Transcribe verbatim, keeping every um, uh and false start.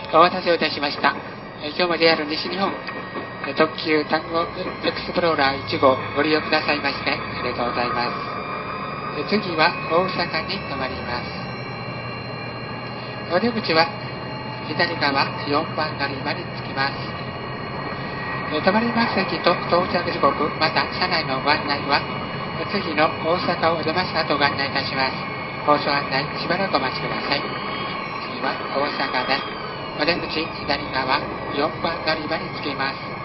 お待たせをいたしました。え今日も ジェイアール 西日本え特急タンゴエクスプローラーいち号ご利用くださいましてありがとうございます。え次は大阪に停まります。お出口は左側よんばん乗り場に着きます。え停まります席と到着時刻、また車内のご案内は次の大阪を出ます後ご案内いたします。放送案内しばらくお待ちください。次は大阪です。お出口左側よんばん乗り場に着きます。